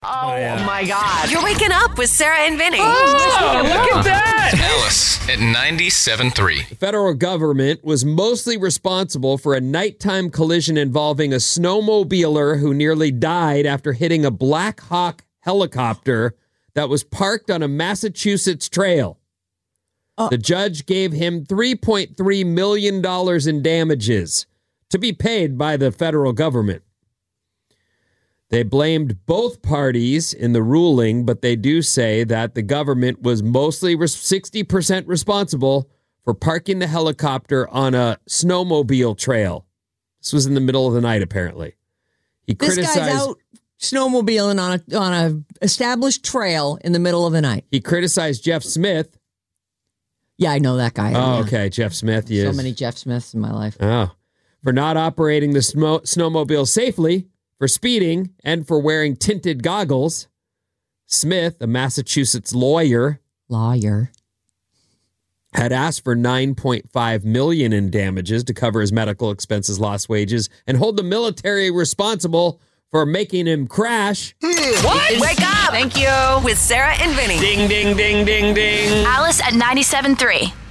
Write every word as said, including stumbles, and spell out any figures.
Oh, my God. You're waking up with Sarah and Vinny. Oh, look at that. Alice at ninety-seven point three. The federal government was mostly responsible for a nighttime collision involving a snowmobiler who nearly died after hitting a Black Hawk helicopter that was parked on a Massachusetts trail. Uh, the judge gave him three point three million dollars in damages to be paid by the federal government. They blamed both parties in the ruling, but they do say that the government was mostly sixty percent responsible for parking the helicopter on a snowmobile trail. This was in the middle of the night, apparently. He this criticized, guy's out snowmobiling on a on a established trail in the middle of the night. He criticized Jeff Smith. Yeah, I know that guy. Oh, yeah. okay. Jeff Smith. Yes. So many Jeff Smiths in my life. Oh, for not operating the snow- snowmobile safely, for speeding, and for wearing tinted goggles. Smith, a Massachusetts lawyer, lawyer, had asked for nine point five million dollars in damages to cover his medical expenses, lost wages, and hold the military responsible for making him crash. What? Wake up! Thank you. With Sarah and Vinny. Ding, ding, ding, ding, ding. Alice at ninety-seven point three.